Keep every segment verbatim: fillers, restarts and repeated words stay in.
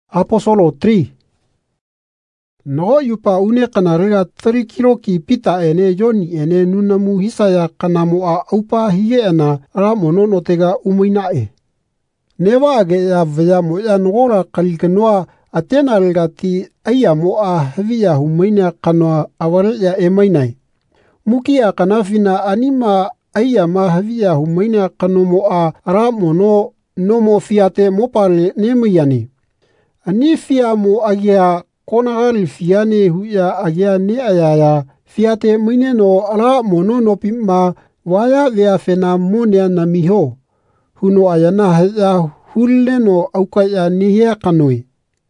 Apostolo tri. Nogo yupa une kanarega three kilo ki pita ene yoni ene nunamu hisaya kanamu a upa hige ena ra monono tega umuinae. Neva age ya vya mo ya nogora kalikanoa atena regati aya mo a heviya humaina kanoa aware ya emainai. Mukia kanafina anima aya ma heviya humaina kanomo a ra mono nomo fiate mopale nemiyani. Ani fia mo agia konagal fiane huya agia ne ayaya fiate mine no ala mono no pima waya vea fena monia na miho. Huno ayana haya hulle no aukaya nihia kanoi.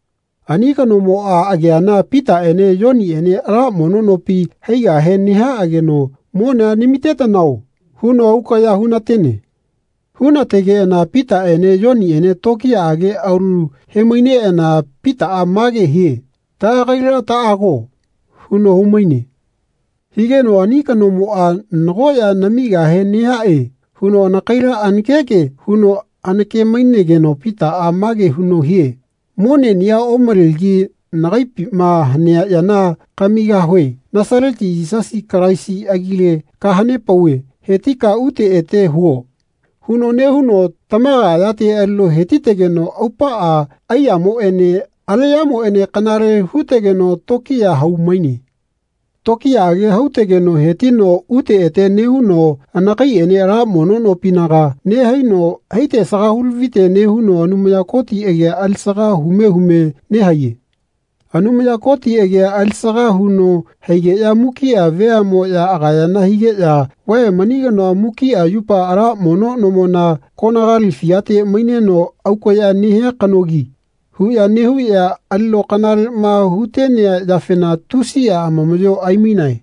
Ani kano mo a agia na pita ene yoni ene ala mono no pi heiga he niha ageno mona nimiteta nao. Huno aukaya hunatene. Huna tege na pita ene yoni ene toki age auru hemoine ena pita a mage hie. Ta gaira ta ago. Huno humaine. Hige no anika no mo a ngoya namiga he niha e. Huno nakaira ankeke. Huno anake maine geno pita a mage huno hie. Mone niya omarelgi nagaipi ma hanea yana kamiga hoi. Nasareti isasi karaisi agile kahane paue. Hetika ute ete huo. Huno ne huno tamaga ayate elo hetitegeno aupa a ayamo ene aleyamo ene kanare hutegeno tokia haumaini. Tokia age hautegeno hetino ute ete ne huno anakai ene ra monono pinaga ne haino heite saga hulvite ne huno anumaya koti ege alsaga hume hume ne haye. Anumaya koti ege alsaga huno heige ya mukia vea mo ya agayana hige ya wae maniga no mukia yupa ara mono no mona konagal fiate maine no auko ya nihe kanogi. Hu ya nehu ya allo kanal ma hutene ya fena tusi ya amamoyo aiminai.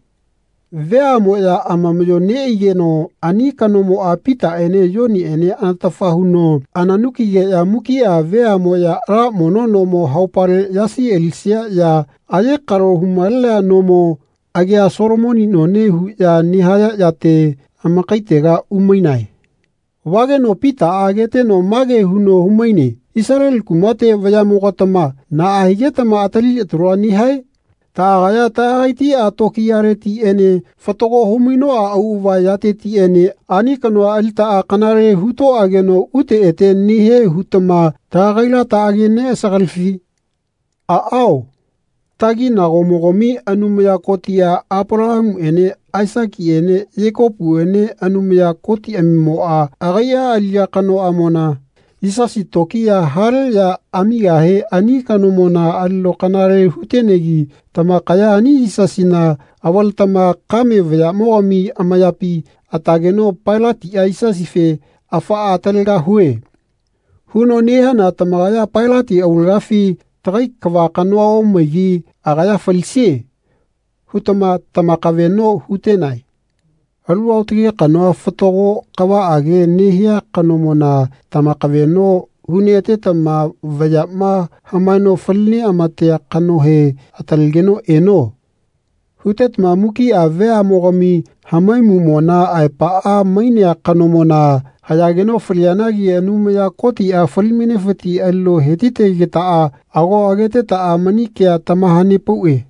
Vea mo ya amamoyo ne ige no anika no mo apita ene yoni ene anatafa huno ananuki ya mukia vea mo ya ra mono no mo haupare yasi elisia ya aye karo humalea no mo agia soromoni no nehu ya nihaya yate amakaitega umainai. Wage no pita agete no mage huno humaine. Israel kumate vaya mogatama na ahigetama atali etroa nihai. Ta agaya ta agaiti a toki areti ene fatogo humino a auva yate ti ene anikano alita a kanare huto ageno ute ete nihe hutama ta agaila ta agene sagalfi. A ao. Tagi na gomogomi anumaya kotia Abraham ene Isaac ene Jacob ene anumaya koti amimo a agaya alia kano amona. Isasi tokia hare ya amiga he ani kano mona allo kanare hutenegi tama kaya ani isasi na awal tama kame vya moami amayapi atageno pailati ya isasi fe afa atalega hue. Huno neha na tama kaya pailati aulgafi tagai kawa kanwa omegi agaya falise. Hutama tama kaveno hutenai. Alu autige kanoa fotogo kawa age nehia kanomona tama kaveno hunete tama vayama hamano falni amate kanohe atalgeno eno. Hutet mamuki ave amogami hamai mumona aipa a maine kanomona hayageno falianagi anumaya koti a falmine fati allo hetite geta a ago agete ta a manikia tamahane paue.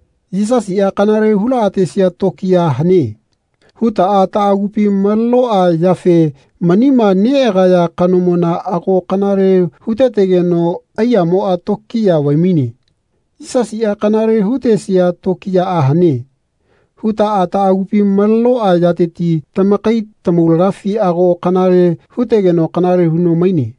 Isasi a kanare hula atesia tokia hane. Huta a taagupi malo a yafe manima neegaya kanomona ako kanare hutetegeno ayamo a tokia waimini. Isasi a kanare hutesia tokia a hane. Huta a taagupi malo a yateti tamakai tamulafi ako kanare hutegeno kanare huno maini.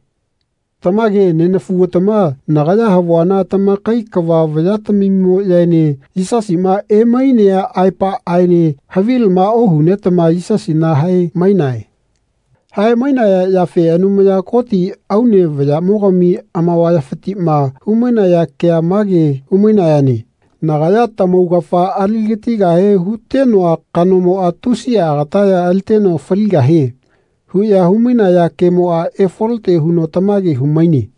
Tamage nenafu tama nagaya hawana tamakai kawa vayatamimo yaine isasi ma e maine aipa aine havil ma ohune tama isasi na hai mainai. Hai mainaya yafe anumaya koti aune vayamogami amawaya fatima humainaya kea mage humainayani. Nagaya tamaugafa aligetiga he hutenoa kanomo atusia agataya alteno faliga he. Huya humina ya kemo a efolte huno tamage humaini.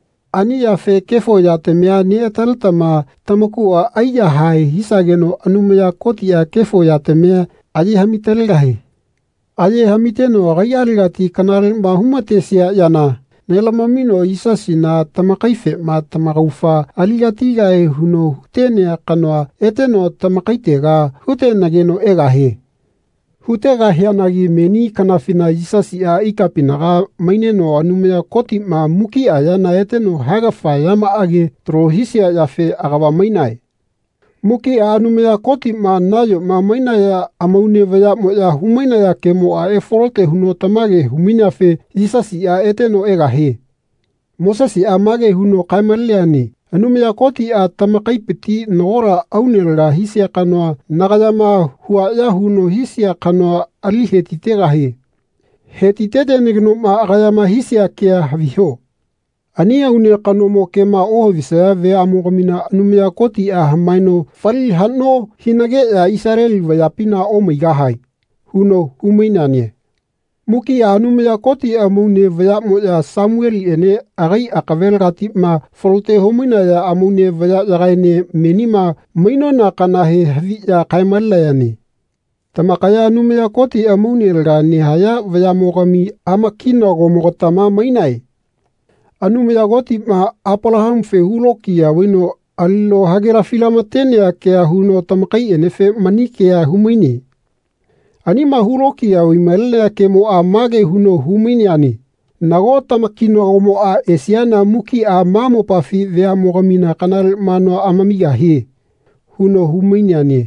Ani ya fe kefo ya temea ni etaltama tamaku a aya hai hisageno anumaya koti ya kefo ya temea aji hamitelgahe. Aji hamiteno agayarigati kanaren bahumate siya yana Nelamamino isasi na tamakaife ma tamakaufa aligatiga e huno hutene kanoa eteno tamakaitega hutenageno egahe. Hutega hianagi meni kanafina isasi a ikapinaga maineno anumaya koti ma muki ayana eteno hagafa yama age trohisia yafe agava mainae. Muki a anumaya koti ma nayo ma mainaya amaune vaya moya humainaya kemo a eforote huno tamage huminafe isasi a eteno egahe. Mosesi a mage huno kaimaleani. Anumaya koti a tamakaipeti nogora aunelga hisia kanoa nagayama huaya huno hisia kanoa ali hetitegahe. Hetitete negno ma agayama hisia kea haviho. Ani aune kanomo kema ohovisaya ve amogomina anumaya koti a hamaino falil hano hinage ya Israel vayapina omeigahai. Huno humainanie. Muki a anumaya koti a maune vaya moya Samueli ene agai akavelgati ma forote homina ya amaune vaya yagaine menima mainona kanahe havi ya kaimalayani. Tamakaya anumaya koti a maune elga nehaya vaya mogami amakina gomogotama mainai. Anumaya koti ma Abraham fe huloki ya wino alilo hagera filamatene ya kea huno tamakai enefe manike ya humaini. Ani mahuloki ya wimelele ya kemo a mage huno humini ani. Nago tamakino gomo a esiana muki a mamo pafi vea mogamina kanal mano amamiga he. Huno humini ani.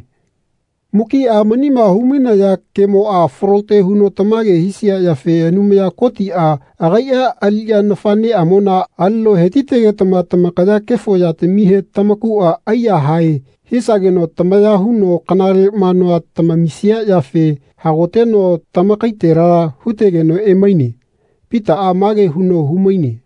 Muki a manima humina ya kemo a forote huno tamage hisia ya fe anumaya koti a agaya alia nafane amona allo hetitege tama tamakaya kefo ya temihe tamaku a aya hai. Hisageno tamaya huno kanal mano tamamisia ya fe hagoteno tamakaitera hutegeno emaini. Pita a mage huno humaini.